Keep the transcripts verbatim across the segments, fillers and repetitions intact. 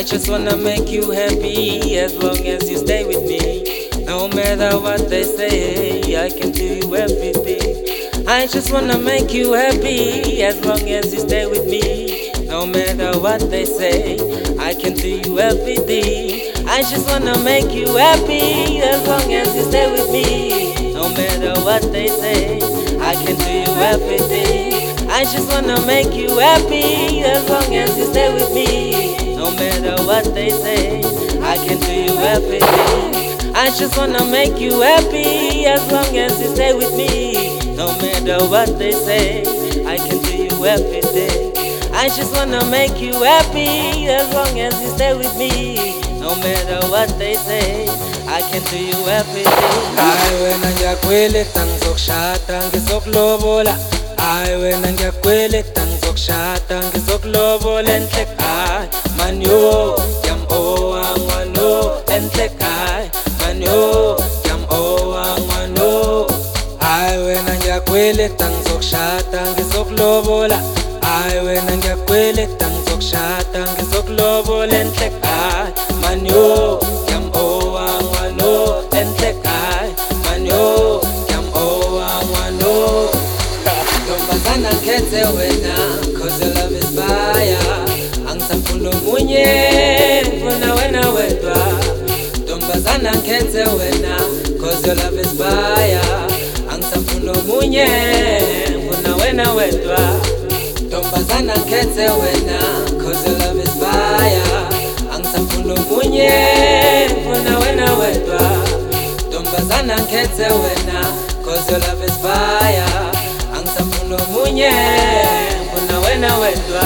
I just wanna make you happy as long as you stay with me. No matter what they say, I can do you everything. I just wanna make you happy as long as you stay with me. No matter what they say, I can do you everything. I just wanna make you happy as long as you stay with me. No matter what they say, I can do you everything. I just wanna make you happy as long as you stay with me. No matter what they say, I can do you everything. I just wanna make you happy as long as you stay with me. No matter what they say, I can do you everything. I just wanna make you happy as long as you stay with me. No matter what they say, I can do you everything. Ay wena ngiyakweleta ngizokushada ngizokulobola. Ay wena ngiyakweleta ngizokushada ngizokulobola enhle kai. Man yo, yam o angwano enhle kai. Man yo, yam o angwano. Ay wena ngiyakweleta ngizokushada ngizokulobola. Ay wena ngiyakweleta ngizokushada ngizokulobola enhle kai. Man yo, yam o angwano enhle kai. Man yo, yam o angwano. Ntombazana ngikhethe wena, cause your love is fire. Angisafuna omunye, ngifuna wena wedwa. Ntombazana ngikhethe wena, cause your love is fire. Angisafuna omunye, ngifuna wena wedwa. Ntombazana ngikhethe wena, cause your love is fire. Angisafuna omunye, ngifuna wena wedwa. Ntombazana ngikhethe wena, cause your love is fire. Angisafuna omunye, ngifuna wena wedwa.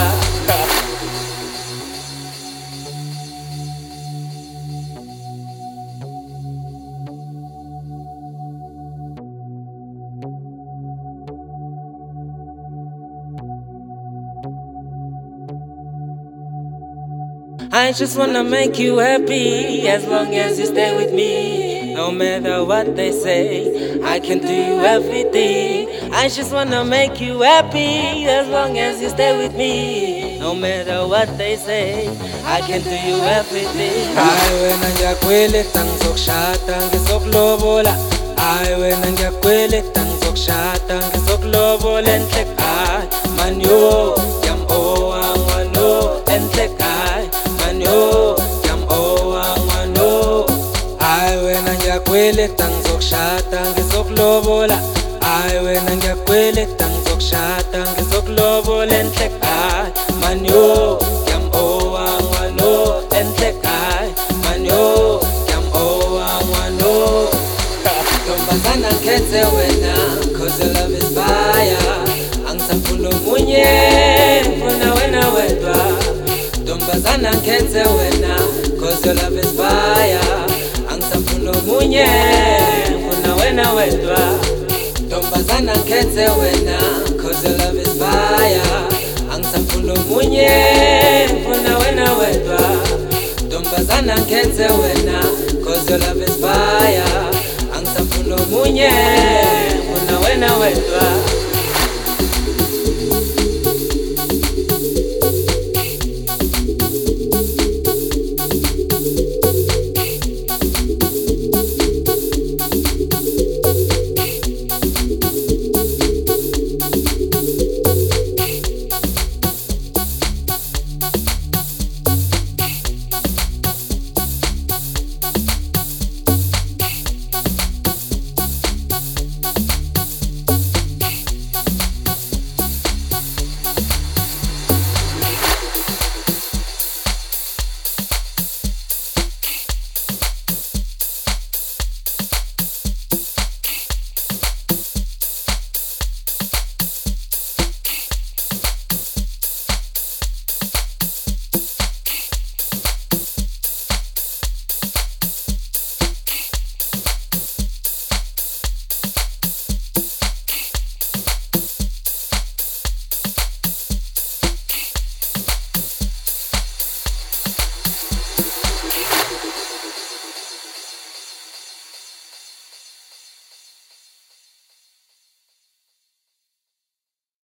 I just wanna make you happy as long as you stay with me. No matter what they say, I can do you everything. I just wanna make you happy as long as you stay with me. No matter what they say, I can do you everything. Ay wena ngiyakweleta ngizokushada ngizokulobola. Ay wena ngiyakweleta ngizokushada ngizokulobola enhle kai. Man yo, yam o angwano enhle kai. Man yo, yam o angwano. Ay wena ngiyakweleta ngizokushada ngizokulobola. Ay wena ngiyakweleta ngizokushada ngizokulobola enhle kai. Man yo, yam o angwano enhle kai. Man yo, yam o angwano. Ntombazana ngikhethe wena, cause your love is fire. Angisafuna omunye, ngifuna wena wedwa. Ntombazana ngikhethe wena, cause your love is fire. Angisafuna omunye, ngifuna wena wedwa. Ntombazana ngikhethe wena, cause your love is fire. Angisafuna omunye, ngifuna wena wedwa. Ntombazana ngikhethe wena, cause your love is fire. Angisafuna omunye.